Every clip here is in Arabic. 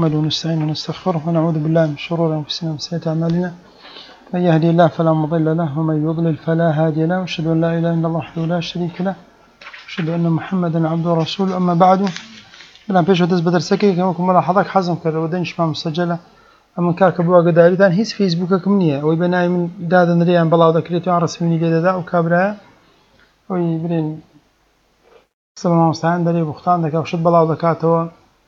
نحمده ونستعينه ونستغفره ونعوذ بالله من شرور أنفسنا ومن سيئات أعمالنا من يهدي الله فلا مضل له ومن يضلل فلا هادي له وأشهد أن لا إله إلا الله وحده لا شريك له وأشهد أن محمدا عبده ورسوله أما بعد الآن بيش ودرس بدرسكي كما كم ملاحظك حزم كذا ودنش ما مسجلة أما كاك بوا قداري ثان هيس فيسبوك كمنية ويبناي من دادا نريان بلاو ذكريتو عن رسميني جدا وكابرها ويبرين سلام مستعان دري بختان ذكا وشد بلاو ذكاته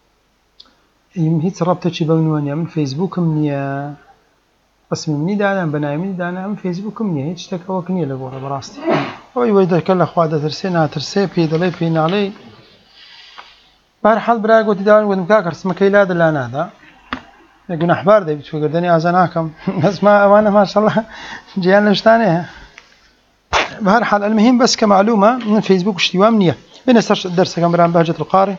هیچ رابطه بەونوانە من فیسبوکم نییە ڕسمی منی دانا بەناوی منی دانا من فیسبوکم نییە هیچ شتێکەوەک نییە لە گۆڕە بەڕاستی ئەوەی وەی دەکە لە خوا دەترسێ ناترسێ پێی دەڵێ پێی ناڵێ بەهەرحاڵ برا گوتی داوام گوتم کاکە ڕسمەکەی لا دەلا نادا گونەحبار دەبیت وەگەردەنی ئازا ناکەم بەسما ئەوانە ماشەڵڵا گیان لە شتانەیە بەهەرحاڵ المهم بەس کە معلومە من فیسبوک شتیوام نییە بێنە سەر دەرسەکەم برام بەهجەت القاری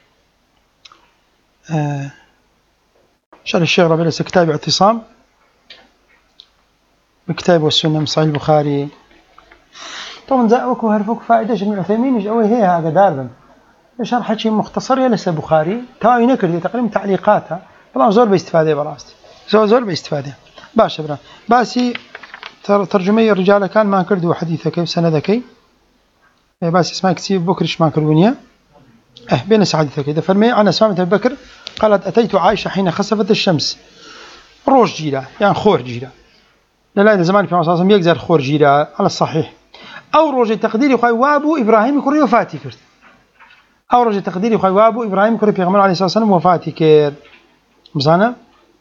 شرح الشيخ ربيع ليس كتاب اعتصام بكتاب والسنة من صحيح البخاري طبعا زاوك وهرفوك فائدة ابن عثيمين أوي هي هذا داربن شرح شيء مختصر يلس البخاري تاوي نكر تقريبا تعليقاتها طبعا زور باستفادة براستي زور باستفادة باش برا باسي ترجمي الرجال كان ما كردوا حديثك سندك باسي اسمها كتير بكرش ما كردونيا بين حديثك إذا فرمي عن أسماء بنت أبي بكر قالت أتيت عائشة حين خسفت الشمس روج جيرة يعني خور جيرة لا إذا زمان في مصر صلى يقدر خور جيرة على الصحيح أو روج تقديري خاي وابو إبراهيم يكون وفاتي كرت أو روج تقديري خاي وابو إبراهيم يكون في غمر عليه الصلاة والسلام وفاتي كرت مزانا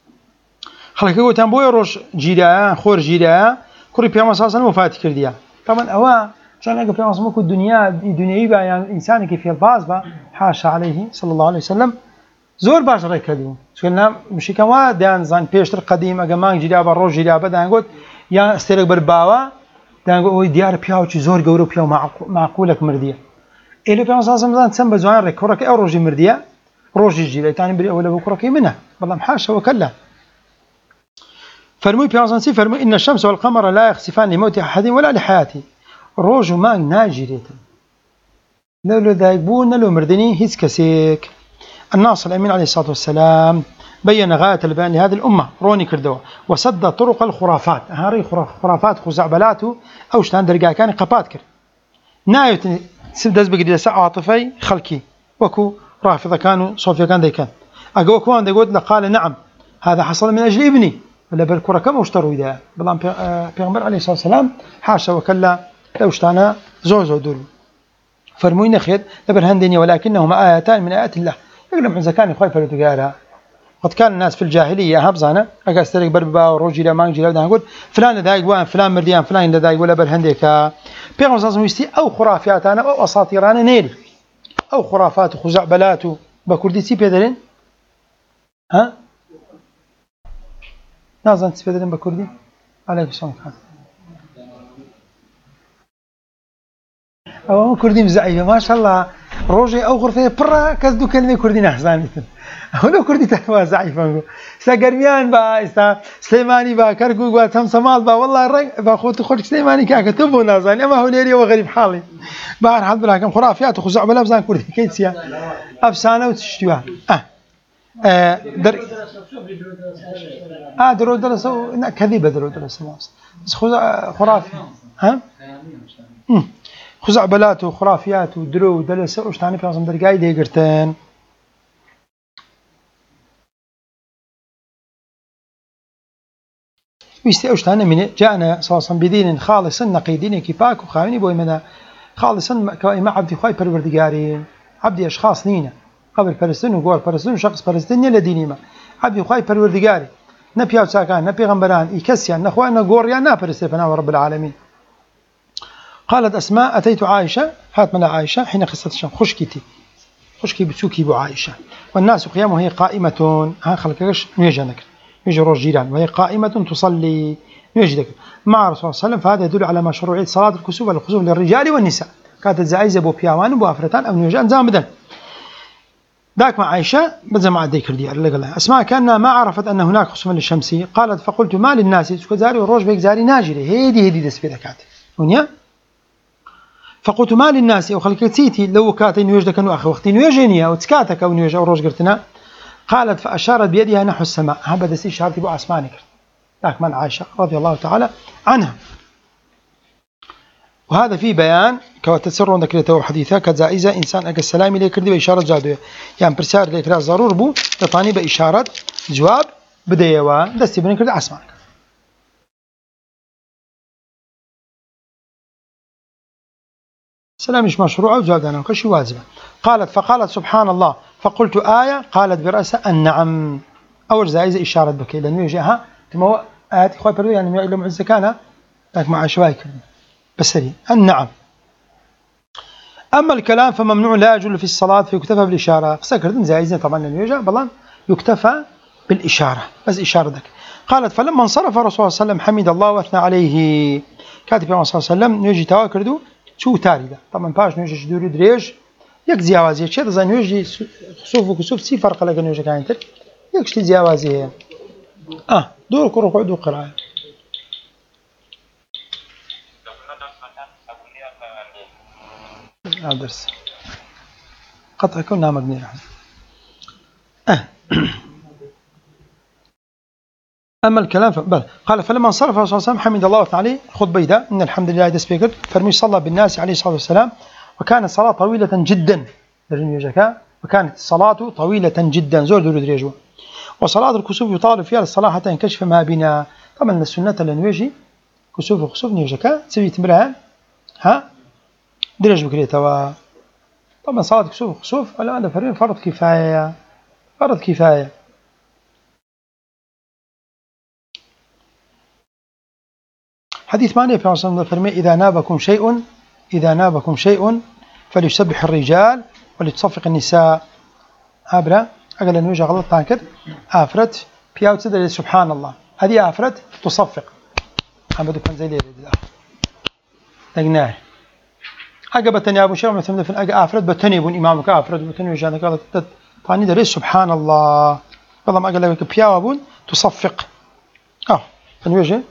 خلك يقول تنبوي روج جيرة خور جيرة كوري في مصر صلى الله عليه وسلم وفاتي كرديا طبعا أوا عشان أقول في مصر ممكن الدنيا بقى يعني إنسان كيف يلباس بقى حاشا عليه صلى الله عليه وسلم زور باش ڕێکردوون چونکە مشکەوە دەیانزان پێشتر قەدیم ئەگە مانگ گیرا بە ڕۆژ گیرا بە دەیانگوت یان ئەستێرێک بەرباوە دەیانگوت ئەوەی دیارە پیاوێکی زۆر گەورە و پیا و معقولێک مردیە ئێلە پێ سازم چەند بە جوان ڕێک کوڕەکەی ئەو ڕۆژی مردیە ڕۆژی گیرە تانی بری ئەوە لە بۆ کوڕەکەی منە بەڵام حاشەوە کەلا فەرمووی پێ فەرمووی إن الشمس والقمر لا يخسفان لموت أحد ولا لحياته ڕۆژ و مانگ ناگیرێتن نە لەدایک بوون نە لە مردنی هیچ کەسێک الناصر الأمين عليه الصلاة والسلام بين غاية البيان لهذه الأمة روني كردوا وسد طرق الخرافات هاري خرافات خزعبلاته أو شتان درجا كان قبات كر نايت سبدز بقدر ساعة عاطفي خلقي وكو رافضة كانوا صوفيا كان ذي كان أقوى كوان يقول قال نعم هذا حصل من أجل ابني ولا بالكرة كم اشتروا إذا بلان بيغمبر عليه الصلاة والسلام حاشا وكلا لو اشتانا زوزو دول فرموين خير لبرهن ولكنهما آياتان من آيات الله يقولون إذا كان يخاف فلتقالها قد كان الناس في الجاهلية هبزانا أقاسترك بربا وروجي لا مانجي لا نقول فلان دايق وان فلان مرديان فلان دايق ولا برهندك بيغم صاصم يستي أو خرافات أنا أو أساطيران نيل أو خرافات خزعبلات بكردي سي بيدرين ها نازن سي بيدرين بكردي عليك السلام أو كردي مزعية ما شاء الله روجي أو غرفة برا كذدو كلمة كردي نحزانيتن هنا كردي تهوى زعيفا ساقرميان با استا سليماني با كركوك با تمسمال با والله الرق با خوت خلق سليماني كاكتبو نازاني أما هو ليري وغريب حالي بار حد بلاكم خرافيات وخزعبلة بزان كردي كيتسيا أفسانة وتشتوها درو درسوا كذبة درو درسوا بس خرافي ها خزعبلات وخرافيات ودرو ودلس وشتاني في عصم درجاي ديقرتين ويستأوشتانا من جاءنا صاصا بدين خالصا نقي دين كيباك وخاوني بوي منا خالصا ما عبدي خواي پروردگارين عبدي أشخاص نينا قبل پرستن وقوار پرستن وشخص پرستن يلا ديني ما عبدي خواي پروردگاري نبياو ساكان نبي غنبران يكسيان نخوان نقوريان نا پرستفنا ورب العالمين قالت أسماء أتيت عائشة هات من عائشة حين قصة الشام خشكي بتسوكي بو عائشة والناس قيام وهي قائمة ها خلقش نيجانك يجي روج جيران وهي قائمة تصلي نيجدك مع رسول الله صلى الله عليه وسلم فهذا يدل على مشروعية صلاة الكسوف والخسوف للرجال والنساء كانت زعيزة بو بياوان وبو أفرتان أو نيجان زامدا ذاك مع عائشة بدل مع ذكر دي أسماء كأنها ما عرفت أن هناك خسوف للشمس قالت فقلت ما للناس سكزاري وروج بيك زاري ناجري هدي دسبي ذكات ونيا فقلت ما للناس أو خلقتيتي لو كاتي نيوجدك أنو أخي وقتي نيوجينيا وتكاتك أو نيوج أو روج قرتنا قالت فأشارت بيدها نحو السماء، هبدا إشارتي بو أسمانك لكن من عائشة رضي الله تعالى عنها. وهذا فيه بيان كواتسر ذكرته حديثا كجائزة إنسان أجا السلام ليك ردي بإشارة جادوية، يعني برسال ليك راس ضرور بو تطاني بإشارة جواب بديوا دستي بنك رد أسمانك. سلام مش مشروع وجواب أنا وكشي واجبة. فقالت سبحان الله، فقلت آية، قالت برأسها النعم. أول زائزة إشارة بك لأنه يجيها تما آيات إخوة بردو يعني من علم الزكاة لكن مع شوائك بسري النعم. أما الكلام فممنوع لا يجوز في الصلاة فيكتفى بالإشارة. سكرت زائزة طبعا لأنه يجي بلان يكتفى بالإشارة بس إشارة ذلك. قالت فلما انصرف الرسول صلى الله عليه وسلم حمد الله واثنى عليه. كاتب الرسول صلى الله عليه وسلم نيجي تواكردو شو تاريدا طبعا باش نيجي دوري دريج يك زياوازي شيء زين يجي خسوف وكسوف سي فرق لك نيجي كاينتر يكشتي زياوازي دور ركوع دور قراءة. درس قطع كنا مبني أما الكلام قال فلما انصرف الرسول صلى الله عليه وسلم حمد الله وثنى عليه خذ بيدا إن الحمد لله دسبيكر فرمي صلى بالناس عليه الصلاة والسلام وكانت الصلاة طويلة جدا وكانت الصلاة طويلة جدا زور دور دريجو. وصلاة الكسوف يطالب فيها الصلاة حتى ينكشف ما بنا. طبعا السنة اللي نيجي كسوف وخسوف نيجيكا تسوي تمرها دريج بكريتها. طبعا صلاة كسوف وخسوف ولا هذا فرض كفاية فرض كفاية. حديث معنى في عصر الفرمي إذا نابكم شيء فليسبح الرجال ولتصفق النساء. عبرة أقل أن يوجد غلط تانكر آفرت بياو تدري سبحان الله هذه آفرت تصفق عمدو كان زي ليه لقناه عقبتني أبو شيء مثل في الأقى آفرت بتني بون إمامك آفرت بتني وجانا قالت تاني دري سبحان الله والله ما أقل لك بياو أبون تصفق فنيوجد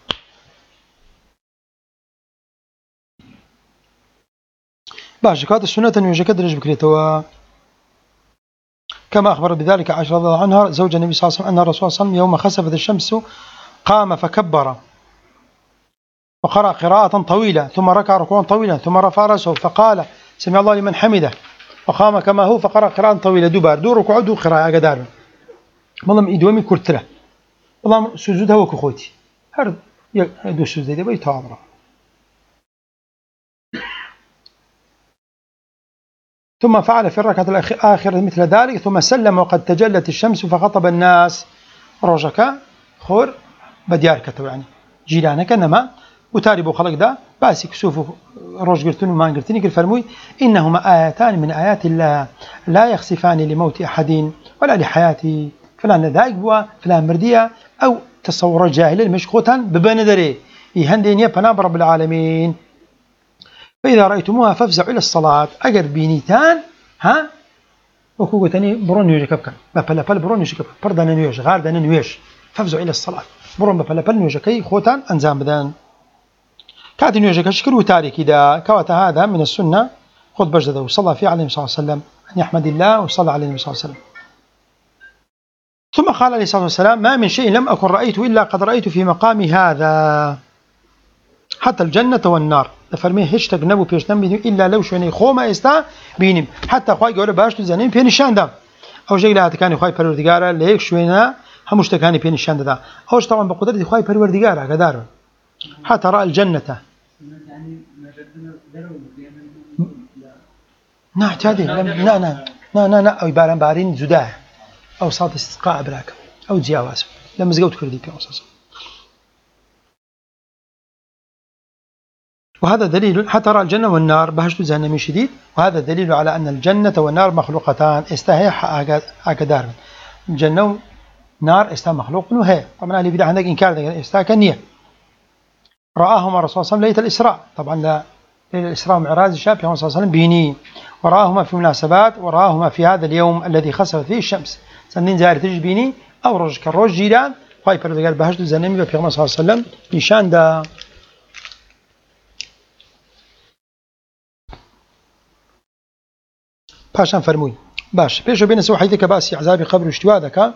باش كانت السنة يوجد كدرج بكريتوا كما أخبر بذلك عائشة رضي الله عنها زوج النبي صلى الله عليه وسلم أن الرسول صلى الله عليه وسلم يوم خسفت الشمس قام فكبر وقرأ قراءة طويلة ثم ركع ركوعا طويلا ثم رفع رأسه فقال سمع الله لمن حمده وقام كما هو فقرأ قراءة طويلة دو ركوع دو قراءة قدار والله إدوامي كرتله والله سجودها وكخوتي هرد دو سجود دي بيتعامل. ثم فعل في الركعة الآخرة مثل ذلك ثم سلم وقد تجلت الشمس فخطب الناس روجك خور بديار كتو يعني جيرانك نما وتاربو خلق ده باسك سوفو روج قرتون وما قرتني كل فرموي إنهما آياتان من آيات الله لا يخسفان لموت أحد ولا لحياته فلان ذاك بوا فلان مردية أو تصور الجاهل المشخوطا ببندري يهندين يبنى رب العالمين. فإذا رأيتموها فافزعوا إلى الصلاة أجر بينيتان وكوكو تاني برون يوجي كبكا بابل برون يوجي كبكا بردنا نيوج غاردنا نيوج فافزعوا إلى الصلاة برون بابل نيوجي كي خوتان أنزام بدان كاتن يوجي كشكر وتاريخ إذا كوات هذا من السنة خذ بجده وصلى فيه عليه الصلاة والسلام أن يحمد الله وصلى عليه الصلاة والسلام. ثم قال عليه الصلاة والسلام ما من شيء لم أكن رأيته إلا قد رأيت في مقامي هذا حتى الجنة والنار فرميه هیچ تک نبو پیش نمیدیم إلا لو شوني خوما استا بینیم حتی خوای گوره باش تو زنیم پی نشان دام او جیل اتکانی خوای پروردگاره لیک شوینا همش تکانی پی نشان دام اوش طبعا بقدرت خوای پروردگاره قدار حتى رأى الجنة نعتادي لا او باران بارين زداه او صوت استسقاء براك او جواز لما زقوت كردي في أساس. وهذا دليل حتى رأى الجنة والنار بهشت جهنم شديد وهذا دليل على أن الجنة والنار مخلوقتان استهي أكدار الجنة والنار استا مخلوق وهي طبعا اللي بدأ عندك إنكار استا كنية رآهما الرسول صلى الله عليه وسلم ليلة الإسراء طبعا ليلة الإسراء ومعراج الشاب صلى الله عليه وسلم بيني ورآهما في مناسبات ورآهما في هذا اليوم الذي خسفت فيه الشمس سنين زائر تجي بيني أو رج كالرج جيران خايف قال بهشت جهنم في صلى الله عليه وسلم نشان ده. پاشان فرمووی باش بيش بين سوحيتك باسي عذاب قبر اشتوادك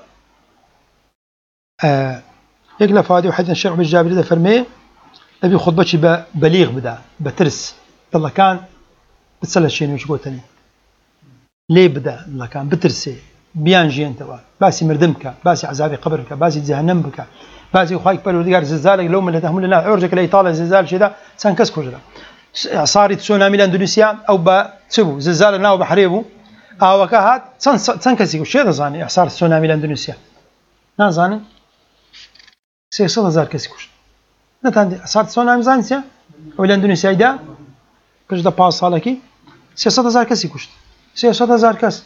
يقلب فادي وحدنا الشرع بالجابر ده فرمي نبي خطبتي بليغ بدا بترس الله كان بتسلى شيء وش قلتني ليه بدا الله كان بترسي بيان جين توا باسي مردمك باسي عذاب قبرك باسي جهنم بك باسي خايك بالوديار زلزالك لو من اللي تحمل لنا عرجك لا يطالع زلزال شيء ده سانكس كوجلا صارت تسونامي لاندونيسيا او بتسبو زلزال ناو بحريبو او كهات سانكسي وش هذا زاني احصار تسونامي لاندونيسيا نازاني 600,000 كسي كوش نتاندي صارت تسونامي زانسيا ولا اندونيسيا دا كش دا باس حالكي 600,000 كسي كشت 600,000 كس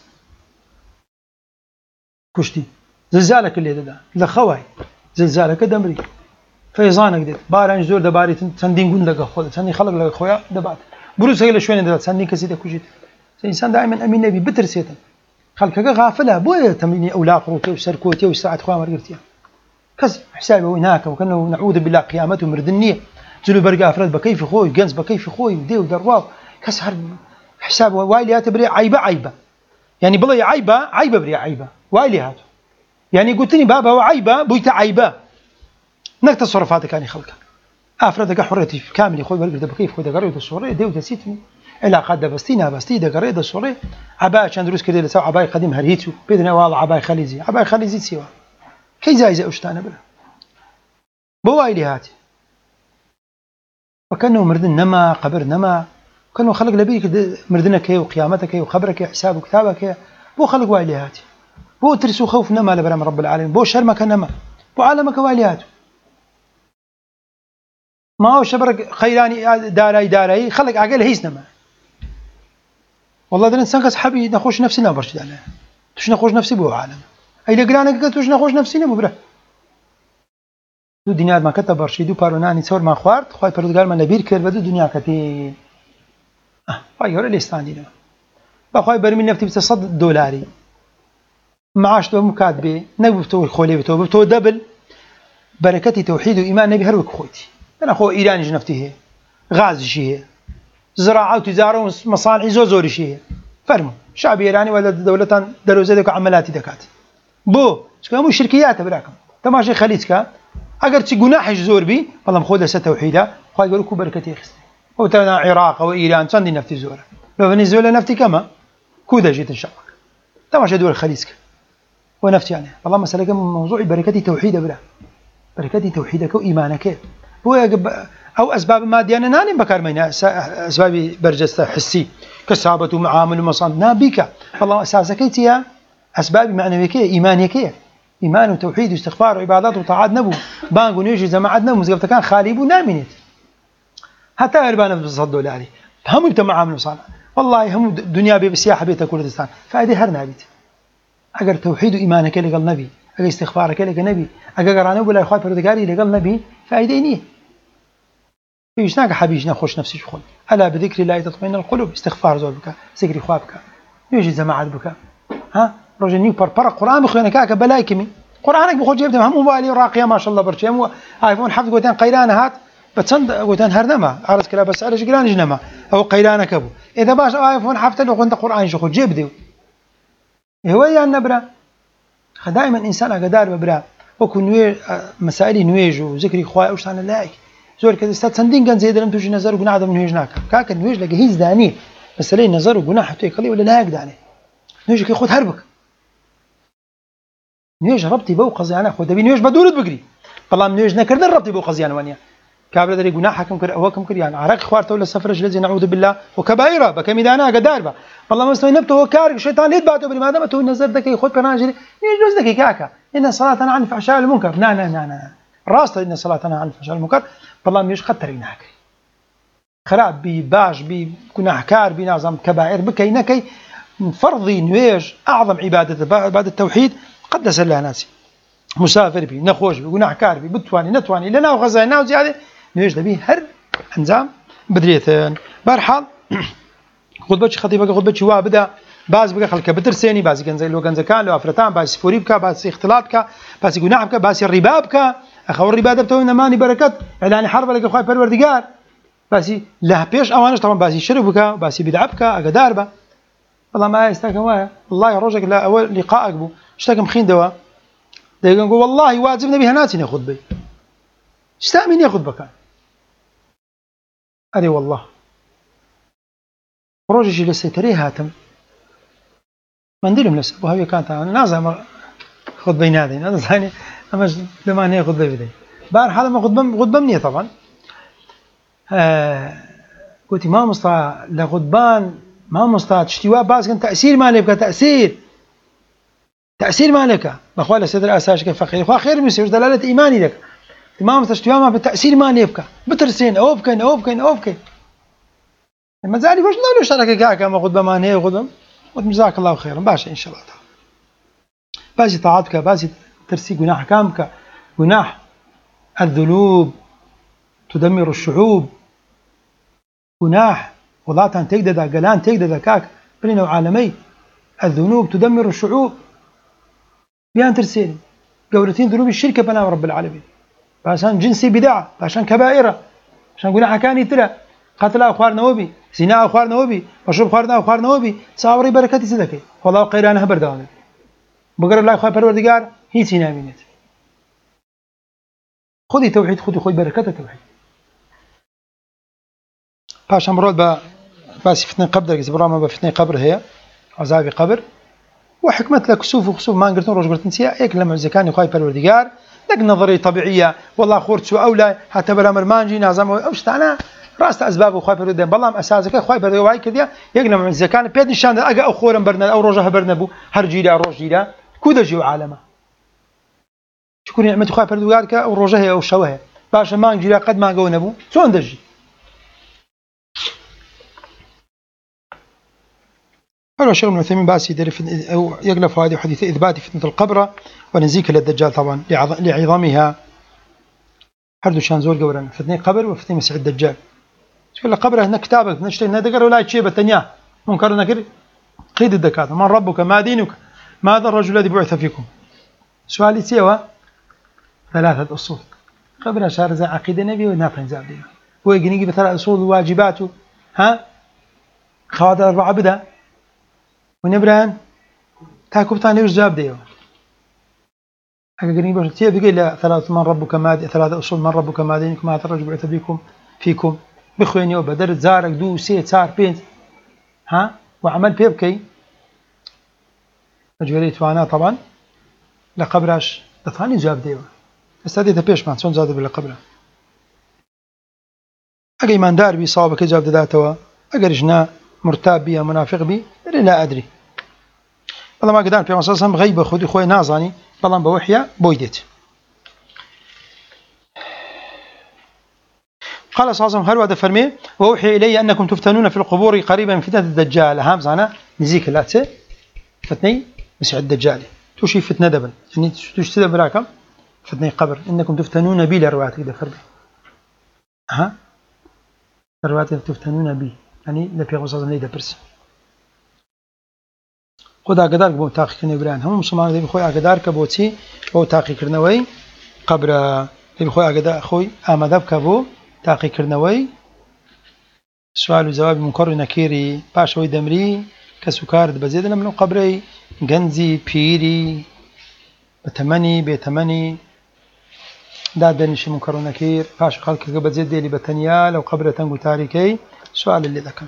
كشتي زلزالك اللي دا لخواي زلزالك دمري فيضانك ديت باران زور دباري تندين قندق خود تندي خلق لك خويا دبات بروس هي لشوين دا تندي كسي دا كوجيت الانسان دائما امين نبي بترسيته خلقك غافله بو تمني اولا قروتي وسركوتي وساعه خويا مرقرتي كز حسابه هناك وكانه نعوذ بالله قيامته مردنيه زلو برقا افراد بكيف خوي جنس بكيف خوي ودي ودرواو كس هر حسابه وايلي بري عيبه يعني بلي عيبه بري عيبه وايلي هات يعني قلت لي بابا وعيبه بويت عيبه نك تصرفاتك كان خلقك افرادك حريتي كامل خوي برقا بكيف خوي دغري الصوره دي ودسيتني الى قد بستينا بستي دغري الصوره عباء كان دروس كده لسو عباء قديم هريتو باذن والله عباء خليزي سوا كي زايزه اشتانا بلا بوايلي هات وكانه مردن نما قبر نما كانه خلق لبيك مردنك وقيامتك وخبرك حساب وكتابك بو خلق وايلي هات بو ترسو خوف نما لبرام رب العالمين بو شرمك نما بو عالمك وايلي هات ما هو شبرك خيراني داراي خلق عقل هيس نما والله ده الانسان كصحابي نخوش نفسنا برشد عليه توش نخوش نفسي بو عالم اي لقرانك توش نخوش نفسنا مبره دو دنیا ما كتب برشي دو باروناني صور ما خوارد خوي پرتغال ما نبير كر بدو دنيا كتي فايور الاستاندينا بخوي برمي نفتي $100 معاش دو مكاتبه نبفتو خولي بتو دبل بركتي توحيد وايمان نبي هروك خوتي انا خو ايراني جنفتي هي غاز شي زراعه وتجاره ومصانع زوري شي فرمو شعب ايراني ولا دولتان دروزه عملاتي دكات بو شكو شركيات براكم تماشي خليجك اگر چی گناهش زور بی والله خود است توحیده خواهی گلو کو برکتی خست او تنا عراق و ایران چندی نفتی زوره لو ونزويلا نفتي كما كودا جيت ان شاء الله تماشى دول الخليج ونفتي يعني والله مسألة موضوع بركتي توحيد بلا بركتي توحيدك وإيمانك هو أو أسباب مادية أنا ناني بكار مينا أسباب برجسته حسي كسابة ومعامل ومصان نابيك والله أساسك يا أسباب معنوية إيمانية إيمان وتوحيد واستغفار وعبادات وطاعات نبو بانق ونيجي جماعات نبو مزقفت كان خاليب ونامنت حتى أربانا بتصدوا لي هم أنت معامل وصالح والله هم دنيا بسياحة بيت كردستان فهذه هرنا بيت أجر توحيد وإيمانك اللي قال نبي أجر استغفارك اللي قال نبي أجر قرانه ولا إخوان بردقاري اللي قال نبي فايدينيه يجناك حبيجنا خوش نفسي شخون ألا بذكر الله تطمئن القلوب استغفار زول بك ذكر إخوابك يجي جماعات بك ها رجل نيو برا قرآن بخوينا كاك بلايكمي قرآنك بخو جيب هم موبايلي راقية ما شاء الله برشيم آيفون حفظ قوتان قيرانة هات بتسند قوتان هرنما عرس كلا بس على جيران جنما أو قيرانة كبو إذا باش آيفون حفظ لو كنت قرآن شخو جيب ديو هو يا النبرة دائما إنسان أقدار ببرا وكن نوير مسائل نويج وذكر إخوائي وش أنا لايك زور كذا استاد سندين كان زيد لم تجي نظر وجنا عدم نويج ناك كاك نويج لقى هيز داني بس ليه نظر وجنا حتى يقلي ولا لا يقدر عليه نويج ياخذ هربك نويج ربطي بو قزيانه خو دبي نويج بدورد بقري والله نويج نكرد ربطي بو قزيانه وانيا كابل دري جنا حكم كر اوكم كر يعني عراق خوارته ولا سفر جلزي نعوذ بالله وكبائره بكميدانا قداربه والله مسوي نبته وكار الشيطان يتبعته بما دام تو نظر دك ياخذ برناجي يجوز دك كاكا ان صلاتنا عن الفحشاء والمنكر نا راست ان صلاتنا عن الفحشاء والمنكر والله مش خطر هناك خراب بي باش بي كناحكار بنظام كبائر بكينكي فرضي نويج اعظم عباده بعد التوحيد قدس الله ناسي مسافر بي نخوش بي كناحكار بي بتواني نتواني لنا وغزانا وزياده نويج دبي هر انزام بدريتن برحال خطبتي خطيبك خطبتي وا بدا باز بقى خلك بترسيني باز كان زي لو كان زكان لو افرتان باز فوريبك باز اختلاطك باز جناحك باز الربابك اخو الربا دبتو ماني بركات اعلان حرب لك اخوي پروردگار باز لا بيش اوانش طبعا باز شربك باز بدعبك اقداربه والله ما يستاكم وياه والله رجك لا أول لقاءك بو اشتاكم خين دوا دقيقة نقول والله واجبنا بها ناتي ياخذ بي استأمين ياخذ بكان أدي والله رجج لسه تري هاتم منديلهم لسه وهي كانت نازع خذ بين هذه نازع يعني أما لما هي خذ بي بار هذا ما خذ بمني طبعا قلت ما مستطاع لغضبان ما مستطاع تشتيوا باز كان تأثير مالك تأثير مالك بخوال السيد الأساس كيف فخير خير مسير دلالة إيماني لك تمام تشتيوا ما بالتأثير مالك بترسين أوفكن لما زالي وش لا شارك كاكا ما غضب ما هي غضب وجزاك الله خيرا باشا إن شاء الله تعالى باشي طاعتك باشي ترسي جناح كامك جناح الذنوب تدمر الشعوب جناح وضعتها تجدد قلان تجدد كاك بين عالمي الذنوب تدمر الشعوب بيان ترسيني قولتين ذنوب الشركة بنا رب العالمين عشان جنسي بدعة عشان كبائرة عشان جناح كان ترى قتل أخوار نوبي زنا أخوار نوبي مشروب أخوار نوبي صابري بركتي صدقي والله قيرانها بردان بقر الله أخوار پروردگار هي سنا منت خذي توحيد خذي بركة توحيد باش أمرود بس فتنة قبر إبراهيم بفتنة قبر هي عذاب قبر وحكمت لك خسوف ما قلتون روج قلت نسيا إيك لما زكاني خاي پروردگار لك نظرية طبيعية والله خورت سو أولى حتى بلا مرمانجي نازم أوش أنا راست أسباب خاي پروردگار بالله أساسك خاي پروردگار واي كذا يقلم من زكاني بيد نشان أجا أو خورم برنا أو روجها برنا بو هرجيلا روجيلا كودا جيو عالمه شكون نعمة خاي پروردگار كا أو روجها أو شوها باش ما نجيلا قد ما جونا بو شو ندجي قال الشيخ ابن عثيمين باسي أو يقلف هذه حديث إثبات فتنة القبر ونزيك للدجال طبعا لعظمها هردو شان زور قورنا فتنة قبر وفتنة مسيح الدجال تقول قبره هنا كتابك نشتري هنا دقر ولا شيء بتنياه منكر نكر قيد الدكاتره من ربك ما دينك ماذا الرجل الذي بعث فيكم سؤالي سوى 3 أصول قبر شارع زي عقيدة نبي ونافع زابدين هو يجي ب3 أصول واجباته ها خواتر 4 بدا ونبران تاكو بتاني وش جاب ديو أجا قريب تي بيقول لا 3 من ربك ما 3 أصول من ربك ما دينك ما الرجل بعث فيكم بخويني وبدرت زارك دو سيت صار بينت ها وعمل بيبكي مجبريت وانا طبعا لقبرش دفعني جاب ديوه استدي تبيش ما شلون زاد بالقبره اجي ايمان دار بي صوابك جاب ذاته اجرجنا مرتاب بي منافق بي لا ادري والله ما قدرت في مصاصم غيبه خذي خوي نازاني والله بوحيا بويدت قال صلى الله عليه وسلم هل فرمي وأوحي إلي أنكم تفتنون في القبور قريبا من فتنة الدجال هام زانا نزيك اللاتة فتني مسيح الدجال توشي فتنة دبل يعني توشي تدبر راكم فتني قبر إنكم تفتنون بي لرواتك دفر بي ها لرواتك تفتنون بي يعني لفي غصة زمني دبرس خدا قدار بو تاقي كرنا بران هم مسلمان دي بخوي قدار كبوتي بو تاقي كرنوي قبر دي بخوي قدار خوي آمدب كبو تاقي كرنوي سؤال وجواب منكر نكيري باشوي دمري كسكار بزيدنا من قبري جنزي بيري بتمني دادنش منكر نكير باش خلق بزيد ديلي بتنيا لو قبر تنقو تاريكي سؤال اللي ذكر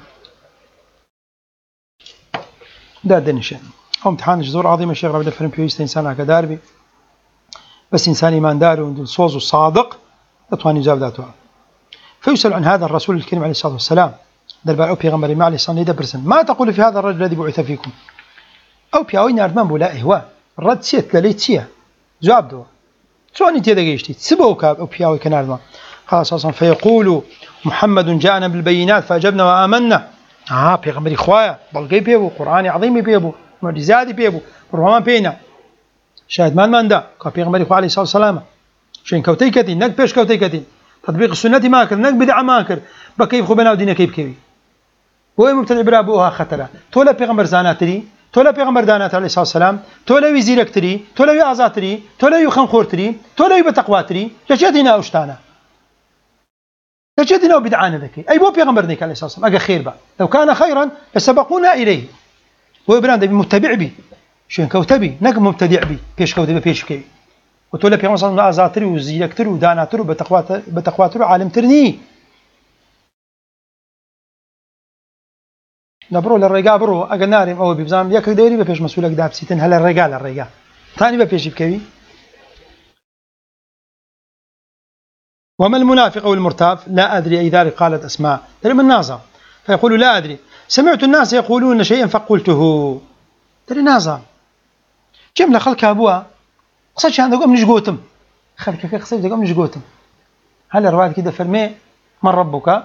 دادنش هو امتحان جذور عظيم الشيخ ربنا فرم بيوست انسان هكذا بس انسان ايمان دار وندل صوز وصادق اطواني جاب ذاته فيسأل عن هذا الرسول الكريم عليه الصلاة والسلام درباء بيغمبري عليه الصلاة والسلام ما تقول في هذا الرجل الذي بعث فيكم أو بياوين أردمان بولا إهوا الرد سيت لليتيا جواب دوا سواني تيدا جيشتي سبوك أو بياوي كان أردمان قال صلى الله عليه وسلم فيقول محمد جاءنا بالبينات فأجبنا وآمنا بيغمبري خوايا بلقي بيبو قرآن عظيم بيبو معجزات بيبو برهمان بينا شاهد من دا قال بيغمبري خوايا عليه الصلاة والسلام شين كوتي كتين نك بيش كوتي كتين تطبيق السنة ما كر نك بدعة ما كر بكيف خو بناو دينا كيف هو مبتدع برابوها خطرة تولا بيغمبر زاناتري تولا بيغمبر دانات عليه الصلاة والسلام تولا وزيرك تري تولا وعزات تري تولا وخنخور تري تولا وبتقوى تري لجدنا أشتانا لجدنا وبدعانا ذكي أي بو بيغمبر نيك عليه الصلاة والسلام أجا خير بقى لو كان خيرا لسبقونا إليه بۆ بران دەبی متبع بی شوێنکەوتەبی نەک مبتدع بی پێشکەوتە بە پێش بکەوی و تۆ لە پێغەمبەر صلی الله علیه و ئازاتر و زیرەکتر و داناتر و بەتەخواتر و عالمتر نی نەبڕۆ لە ڕێگا بڕۆ ئەگە نارێم ئەوە بزانم یەکێک دەوێری بە پێش مەسئولەک دابچیتن هەل لە ڕێگا تانی بە پێشی بکەوی. وما المنافق أو المرتاب لا أدري أي ذلك قالت أسماء ترى من نازع فيقول لا أدري سمعت الناس يقولون شيئا فقلته ترى نازع جملة خلق أبوها قصدش عندك أم نشقوتم خلقك قصدك أم نشقوتم هل الرواية كده فرمي من ربك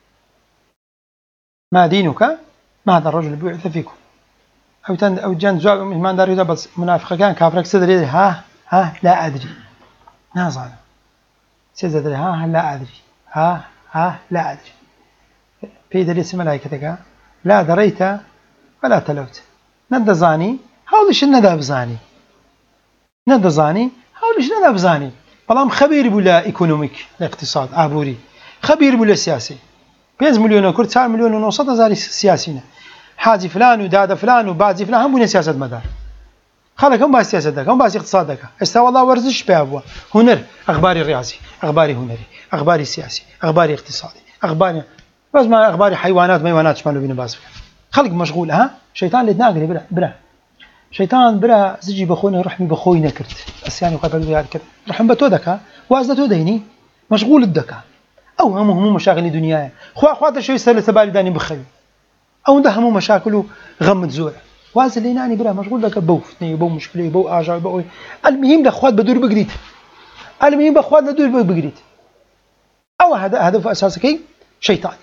ما دينك ما هذا الرجل بعث فيكم أو جان زوج من دار يدا بس منافق كان كافرك سدري ها لا أدري نازع سيدري ها لا أدري ها لا أدري في دليل ملائكتك لا دريت ولا تلوت ندى زاني هاولش ندى بزاني ندى زاني هاولش ندى بزاني بلام خبير بولا ايكونوميك الاقتصاد عبوري خبير بولا سياسي 5 مليون كرد 4 مليون ونص هزار سياسيين حاجي فلان وداد فلان وبازي فلان هم بونا سياسة مدار خلك هم باس سياستك هم باس اقتصادك استا والله ورزش بابوا هنر اخباري رياضي اخباري هنري اخباري سياسي اخباري اقتصادي اخباري بس ما اخباري حيوانات ما حيوانات شمالو بين باس خلق مشغول ها شيطان اللي تناقري برا شيطان برا زجي بخونا رحمي بخوي نكرت اسياني قبل يا كرت رحم بتودك وازته ديني مشغول الدكا او همه مشاغل دنياي خواطر شو يسال تبالي داني بخير او ده همه مشاكله غم زور وازل ليناني برا مشغول لك بو فتني بو مشكله بو اجا بو المهم الاخوات بدور بقريت المهم باخوات بدور بقريت او هذا هدف اساسي شيطان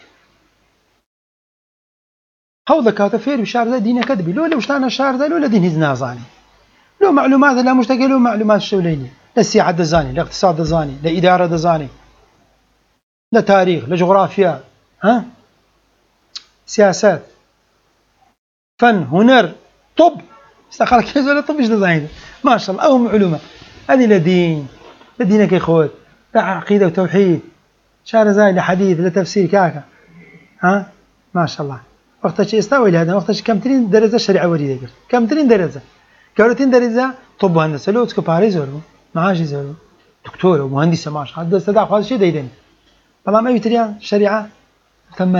هذا كاتفير بشار ذا دينه كذبي لو وشتانا شار ذا لو دين هزنا زاني لو معلومات لا مشتغل له معلومات الشولينيه للسياحه الزاني الاقتصاد الزاني لاداره الزاني لتاريخ لجغرافيا ها سياسات فن هنر طب استخرج كذا ولا طب ايش دزاين ما شاء الله او معلومه هذه لدينك يا اخوات لا عقيده وتوحيد شار زاي لحديث لتفسير كاكا ها ما شاء الله وقتاش يستوي لهذا وقتاش كم ترين درجه شريعه وريده كم ترين درجه كورتين درجه طب وهندسه لو تسكو باريس ولا معاش زول دكتور ومهندس ماش هذا صدق هذا شيء ديدن والله ما يتريان شريعه ثم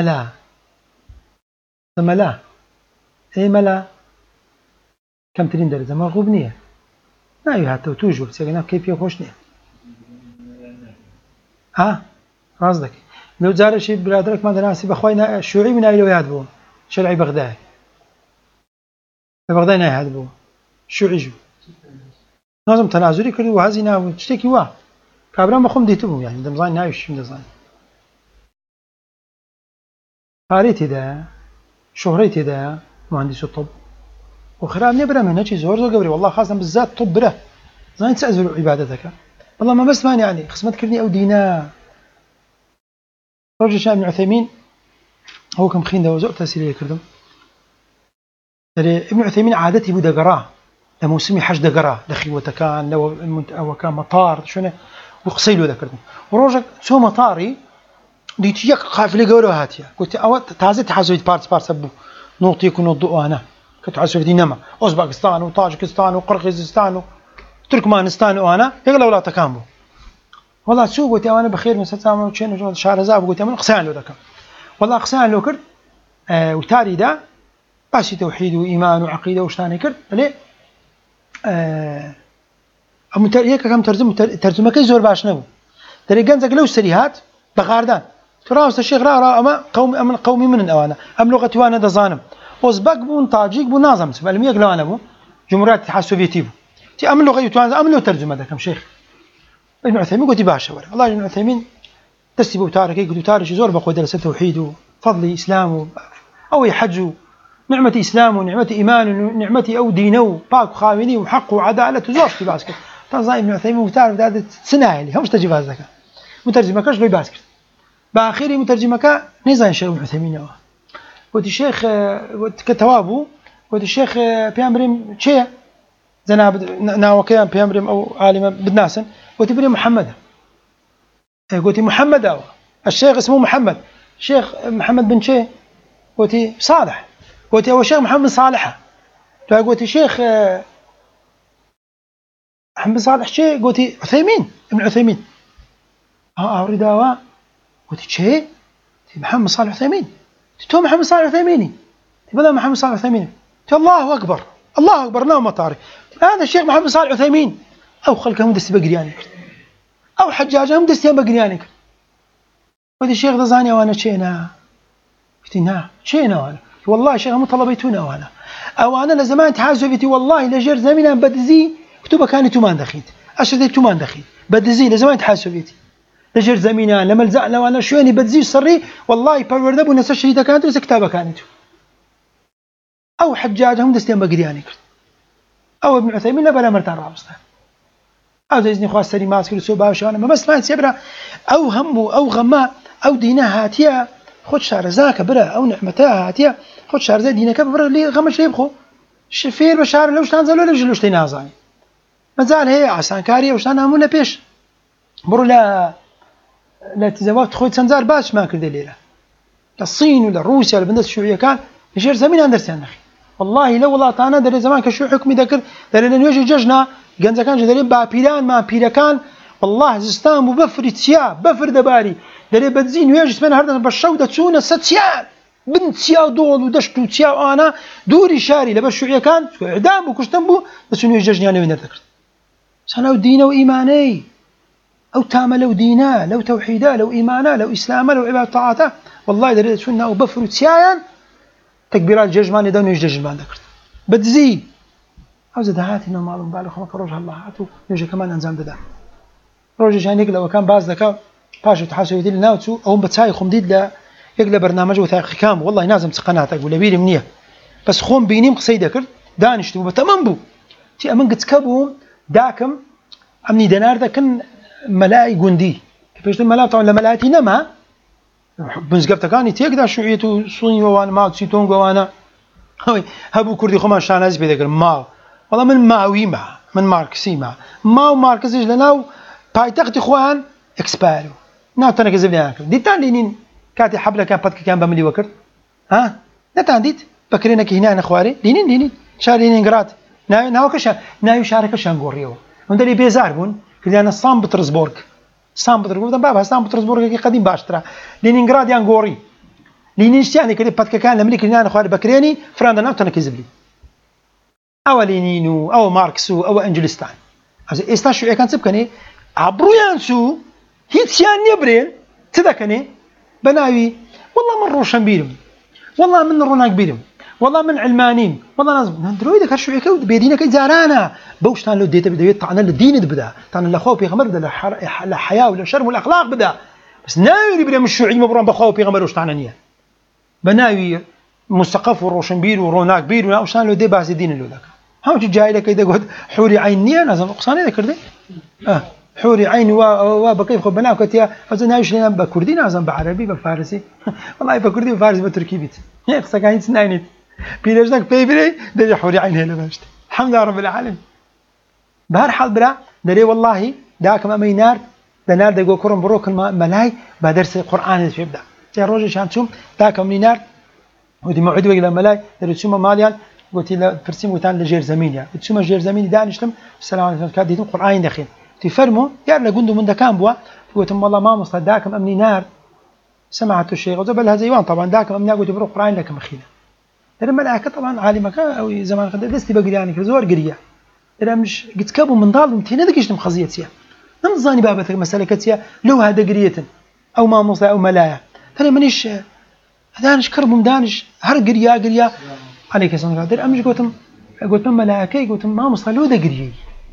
لا اي ملا كم ترين درجه مرغوب نيه ما يهاتو توجور سيغنا كيف يخشني ها قصدك لو جار شي برادرك ما دراسي بخوينا شيوعي من ايلو ياد بو شرعي بغداد بغداد ياد بو شيوعي جو نظم تنازلي كل وهزينا وتشتكي واه كابرا مخم ديتو يعني دمزان نايش من دزان قاريتي ده شهرتي ده مهندس الطب وخراب نبره من هيك زور قبري والله خاصه بالذات طب بره زين تسأل عبادتك والله ما بس ماني يعني خصمت كرني او دينا رجل ابن عثيمين هو كم خين ده زوق تسيلي كردم ابن عثيمين عادتي بده قراه لموسمي حج ده قراه لخيوته كان لو كان مطار شنو وقصيلو ذكرتم وروجك سو مطاري ديت يك قافله قولوا هاتيا قلت او تازه تحسبت بارت ابو نقطه يكون الضوء انا كنت حاسب دينما اوزبكستان وطاجكستان وقرغيزستان وتركمانستان وانا يقلا ولا تكامبو والله شو قلت انا بخير من ستامه وشين شهر زاب قلت انا قسان له ذاك والله قسان له كرت وتاري ده باشي توحيد وايمان وعقيده وشتاني كرت ليه هيك كم ترجمه كي زور باش نبو تري جنزك لو سريهات بغاردان تراوس الشيخ را اما قومي من الاوانا ام لغتي وانا دزانم اوزبك بون طاجيك بون ناظم سبب الميك لو انا بو جمهوريه الاتحاد السوفيتي تي ام لغه يتوانا ام لو ترجمه ذاك شيخ ابن عثيمين قلت باشا ورا والله ابن عثيمين تسيبوا تارك قلت تارك زور بقوا درس التوحيد وفضل اسلام او يحج نعمه اسلام ونعمه ايمان ونعمه او دينه باك خاويني وحق وعداله زور في باسكت تنظر ابن عثيمين وتعرف هذا سنه اللي همش تجيب هذاك مترجمه كاش لو باسكت باخيري مترجمه نيزان شيخ ابن عثيمين قلت الشيخ كتوابو قلت الشيخ بيامريم تشي زناب ناوكيان بيامريم او عالم بدناسن قلت بني محمد قلت محمد أو الشيخ اسمه محمد الشيخ محمد بن شي قلت صالح قلت هو الشيخ محمد صالحة قلت الشيخ محمد صالح شيء قلت عثيمين ابن عثيمين أريدوا قلت شيء محمد صالح عثيمين تو محمد صالح عثيميني بدأ محمد صالح عثيمين الله أكبر الله أكبر لا مطاري هذا الشيخ محمد صالح عثيمين أو خلقهم دستي بقرياني أو حجاجهم دستي بقرياني قلت الشيخ ذا وأنا شينا قلت نعم شينا وأنا والله شيخ هم طلبيتونا وأنا أو أنا لزمان تحاسوا بيتي والله لجر زمينا بدزي كتب كانت تومان دخيت أشرت تومان دخيت بدزي لزمان تحاسوا بيتي لجر زمينا لما الزق لو أنا شويني بدزي صري والله بورد ونسى الشريطة كانت وليس كتابة كانت أو حجاجهم دستيان بقرياني أو ابن عثيمين لا بلا مرتان رابسته أو زيزني خواست سري ماسك لسوبا وشوانا ما بس ما تسيبرا أو هم أو غما أو دينها هاتيا خد شعر زاك برا أو نعمتها هاتيا خد شعر زي دينك برا اللي غمش يبخو شفير بشعر لوش تنزل ولا جلوش تنازعي مازال هي عسان كاريه وش أنا ولا بيش برو لا تزوجت خوي تنزار باش ما كرد ليلة الصين ولا روسيا ولا بندس الشيوعية كان يشير زمين أندرسان أخي والله لو والله طانا در زمان كشو حكمي ذكر در نيجي ججنا جنزا كان جدرين بابيلان ما بيركان والله زستان وبفر تيا بفر دباري در بتزين ويجي اسمنا هردنا بالشودة تسونا ستيا بنت تيا دول ودشتو تيا وأنا دوري شاري لبس الشيوعية كان إعدام وكشتنبو بس نيجي ججنا أنا وين ذكرت سنة ودينا وإيماني أو تامة لو دينا لو توحيدا لو إيمانا لو إسلاما لو عبادة طاعته والله در سنة وبفر تيا تكبيرات ججمان يدون يججمان ذكرت بتزي أو زدهاتي نمال مبالغ خمك روجها الله هاتو يجي كمان أنزام ددا روجي جاني يقلب وكان باز ذكا باشو تحاسو يدي لناوتو أو بتساي خمديد لا يقلب برنامج وثائقي كام والله لازم تقناتك ولا بيري منيه بس خوم بينيم قصي ذكر دانشتو بتمام بو تي أمن قد كبهم داكم أمني دينار ذاكن ملاي جندي كيفاش الملاي طبعا لملايتي نما بنزقبت كاني تيقدر شويته صيني وانا ما تسيتون وانا هاي هبو كردي خمان شاناز بيذكر ماو والله من ماوي ما من ماركسي ما ماو ماركسيش لناو بايتخت اخوان اكسبارو ناو تانا كزبني اكل دي تان لينين كاتي حبله كان باتك كان بملي وكرت ها نتان ديت بكرينك هنا اخواري لينين شار لينينغراد ناو كشان ناو شارك شان غوريو وندري بيزار بون كلينا سان بطرسبورغ سان بطرسبورغ بابا سان بطرسبورغ قديم باشترا لينينغراد يان غوري لينيش يعني كده باتك كان لملك هنا اخواري بكريني فراندا ناو تانا كزبلي أو لينينو أو ماركسو أو أنجلستان هذا إستاش شو كان سبكني عبرو ينسو هيتيان يبرين تذكني بناوي والله من روشن بيرم والله من روناق بيرم والله من علمانين والله لازم ندروي ذكر شو يكود بيدينك زارانا بوش تان لو ديت بدا يطعن للدين بدا تان لخوف يغمر بدا للحياة ولا الشرم والأخلاق بدا بس ناوي بدا من الشيوعية مبرون بخوف يغمر وش تعنانية بناوي مستقف وروشن بير وروناق بير ولا وش تان لو دي باز الدين لو ذاك هم جاي لك إذا قلت حوري عينية لازم أقصاني ذكر ده حوري عين وبكيف خب بناء كتيا أظن هايش لنا بكردي لازم بعربي بفارسي والله بكردي بفارسي بتركي بيت هيك سكاين سناينت بيلجنك بيبري ده حوري عين هنا باشت الحمد لله رب العالمين بهر حال برا دري والله داك ما مينار دنار ده جو كرم بروك الملاي بدرس القرآن في يبدأ يا رجل شانتم داك مينار ودي موعد وجه الملاي درسوما ماليان قلت له فرسيم وتان لجير زمينيا قلت له جير زميني دانشتم السلام عليكم كاديتم قرآن دخيل تفرموا يا لا جندو من دكان بوا قلت والله ما مصدقكم أمني نار سمعت الشيخ وزبل هذا يوان طبعا داكم أمني قلت برو قرآن لكم أخينا لما الأكل طبعا عالمك أو زمان قد دستي بقرياني كزور قرية إذا مش قد كابوا من ضالهم تينا ذكيش خزيتيا نمزاني بابتك مسألة كتيا لو هذا قرية أو ما مصدق أو ملايا فأنا منيش دانش كربهم دانش هر قرية عليك يا سنغادر أمش قلتم ملاكي قلتم ما مصلوا ده قريي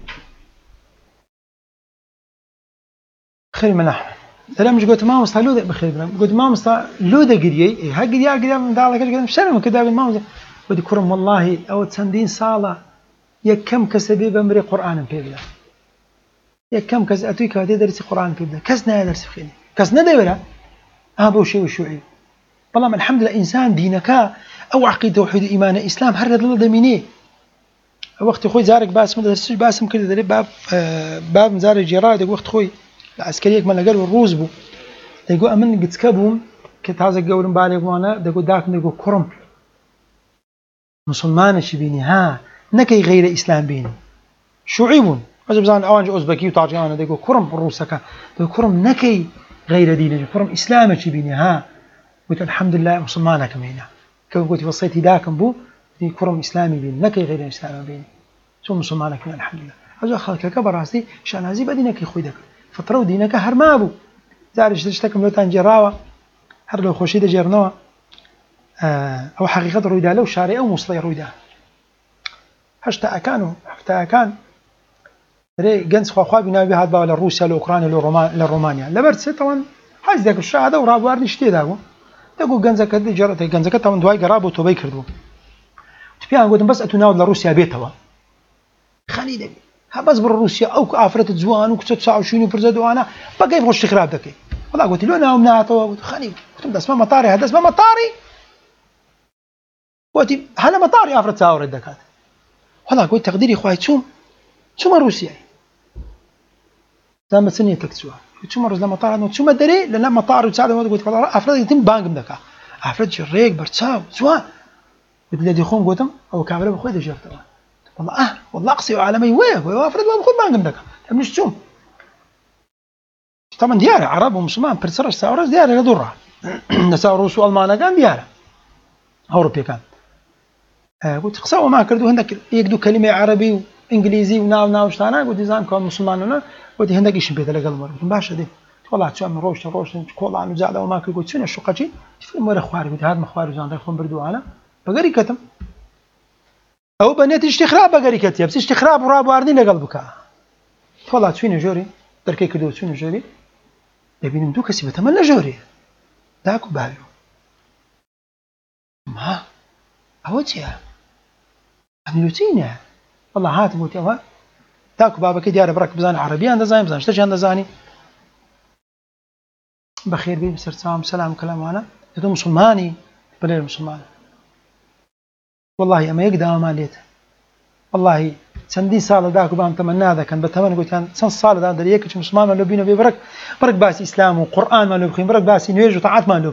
خير من أحمد ترى مش قلت ما مصلوا ده بخير قلت ما مصلوا ده قريي ها قرية من دالك كذا مش أنا كذا ما مص ودي كرم والله أو تسندين صالة يا كم كسبيب أمري قرآن في بلا يا كم كز أتويك هذا درس قرآن في بلا كسنا درس فيني كسنا ده ولا أبو شيء وشوعي والله من الحمد لله إنسان دينك أو عقيدة توحيد إيمان إسلام هرد الله دمينه وقت خوي زارك باسم درسش باسم كده دري باب مزار الجراد وقت خوي العسكرية كمان لقوا الروز بو دقوا أمن قد كبهم كتازة قولن بالغ وانا دقوا داك دقوا كرم مسلمان شي بيني ها نكي غير إسلام بيني شعيب أجل بزان أوانج أوزبكي وطاجيانا ديكو كرم روسكا ديكو كرم نكي غير ديني كرم إسلام شي بيني ها قلت الحمد لله مسلمانك مينا كيف قلت وصيتي داكم بو دي كرم إسلامي بيني نكي غير إسلام بيني شو مسلمانك مينا الحمد لله أجل خلقك كبراسي شان هزي بدينك يخويدك فترو دينك هرمابو زارش تشتكم لو تنجراوا هر لو خوشي دجرنوا أو حقيقة رويدا لو شارع أو مصلي رويدا هشتا أكانوا حتى أكان ري جنس خوا بنا بهاد باول روسيا لأوكرانيا لرومانيا لبرت طبعا حاج ذاك الشهادة ورابوار نشتي داغو تقول جنزك جرت جنزك طبعا دواي قرابو توبي كردو تبيان قلت بس أتناول لروسيا بيتها خلي دبي بس روسيا أو كافرة زوان وكتسع وشيني فرزد وأنا بقى يبغى استخراب دكي والله قلت له أنا ومناعته قلت خلي قلت بس ما مطاري هذا اسمه مطاري قلت هلا مطاري افرض تاور الدكات والله قلت تقديري اخوي ثم روسيا زعما سنيه تكسوا ثم روز مطار انه ثم دري لان مطار وتساعد قلت والله افرض يتم بانك بدك افرض شريك برتساو سوا قلت له ديخون قلتم او كاميرا بخوي ده شفت والله والله اقصي عالمي وين افرض ما بخوي بانك بدك مش ثم طبعا ديار عرب ومسلمان برسر ساورز ديار يدورها نساو روس والمان كان ديار اوروبي كان قلت قصوا ما كردو هندك يقدو كلمه عربي وانجليزي وناو شتانا قلت زعما كون مسلماننا قلت هندك ايش بيت لقى المر باشا دي والله تشام من روش كول عنو زعدا وما قلت شنو الشقتي في مره خواري قلت هذا مخواري زان يخون بردو على بقري كتم او بنيت استخراب بقري كتب بس استخراب وراب واردي لقلبك والله تفين جوري دركي كدو تفين جوري يبين دوك سي بتمنى جوري داكو بالو ما أوتيها أميوتينها والله هات موتيها تاكو بابك ديار برك بزان عربي أنا زاين بزان شتجي أنا زاني بخير بي بسر سلام كلام أنا يدوم مسلماني بليل مسلمان والله أما يقدر ما ليته والله سندي سال داكو بام تمنى هذا كان بتمنى قلت كان سن صال هذا دريك مسلمان ما لو بينا ببرك باس إسلام وقرآن ما لو بخين برك باس نيج وطاعات ما لو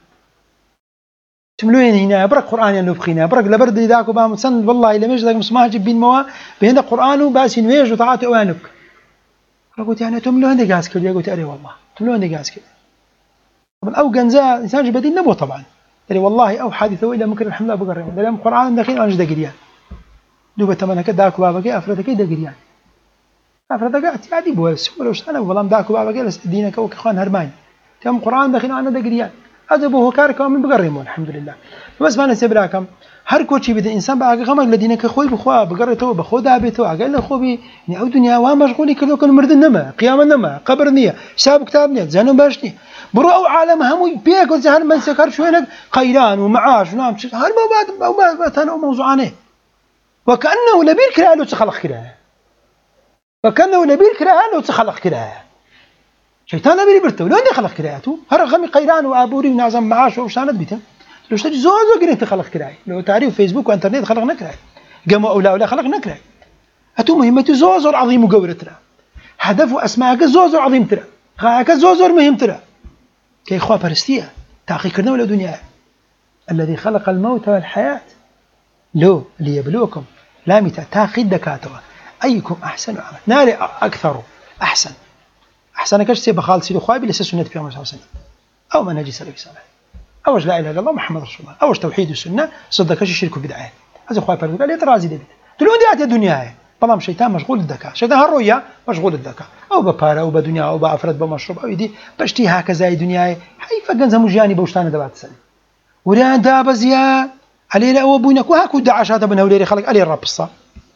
تملوين هنا برك قرآن ينبخينا برك لبرد ذاك وبام سن والله إلا مش ذاك مسماه جبين موا بهنا قرآن وباس نويج وطاعات أوانك قلت يعني تملو هندي قاس كل قلت أري والله تملو هندي قاس كل طبعا أو جنزا إنسان جبدين نبوه طبعا أري والله أو حادثة إلا ممكن الحمد لله بقرر لأن قرآن دخيل أنا جدا قريان دوبة تمنك ذاك وبابك أفردك إذا قريان أفردك عادي بوس ولوش أنا والله ذاك وبابك لس دينك وكخوان هرماني تم قرآن دخيل أنا ده قريان هذا بوه كارك من بقريمون الحمد لله بس ما نسيب راكم هر كوتشي بده إنسان بقى غمق لدينك خوي بخوا بقرته بخودا بيته عقل له خوي يعني أو دنيا ومشغولي كله كل مرد نما قيام نما قبر نية حساب كتاب نية زانو باشني برو أو عالم همو بيك وزهر من سكر شوينك قيران ومعاش ونعم هر ما ثانو موضوعانه وكأنه لبير كره له تخلق كره وكأنه لبير كره له تخلق كره شيطان أبي برتو لو عندي خلق كراياته هر غمي قيران وأبوري ونعزم معاش وشانت بيته لو اشتري زوزو قريت خلق كراي لو تعرف فيسبوك وانترنت خلق نكراي قاموا أولا خلق نكراي هتو مهمته زوزو عظيم وقورة ترى هدفه أسماءك زوزو عظيم ترى غايك زوزو مهم ترى كي إخوة برستية تعقي كرنا ولا دنيا الذي خلق الموت والحياة لو ليبلوكم لا متى تاخذ دكاتره أيكم أحسن عمل نالي أكثر أحسن كشتي بخالصي لخوابي لسه سنة في عمر صلى الله عليه وسلم أو منهج سلف صالح أوج لا إله إلا الله محمد رسول الله أوج توحيد السنة صدقش الشرك بدعة هذا خواب فرد قال يترازي دبي تلون دي الدنيا طالما شيطان مشغول الذكاء شيطان هالرؤيا مشغول الذكاء أو ببارة أو بدنيا أو بأفراد بمشروب أو يدي بشتي هكذا الدنيا حي فجنز مجاني بوشتان دبات سنة وريان داب زياد عليه لا أبوينك وهاكو دعش هذا بنه وليري خلق عليه الرب الصا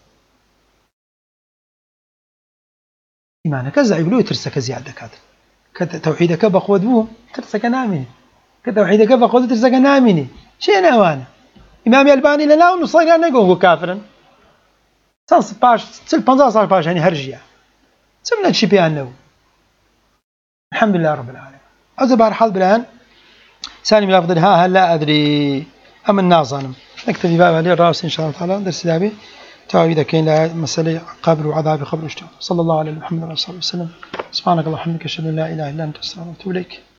إيمانك زعيب له ترسك زيادة كذا توحيدك بقود بو ترسك نامني كتوحيدك بقود ترسك نامني شيء نوانا إمام الباني لنا ونصير أنا يقول كافرا سانس باش تل 15 باش يعني هرجية سمنا شيء بيانه الحمد لله رب العالمين أزبار حال بالآن ثاني من أفضل ها لا أدري أم الناظم نكتفي بقى عليه الراس إن شاء الله تعالى درس دابي تعويذا كاين لها مسألة قبر وعذاب قبر وشتاء صلى الله على محمد صلى الله عليه وسلم سبحانك اللهم وبحمدك أشهد أن لا إله إلا أنت أستغفرك وأتوب إليك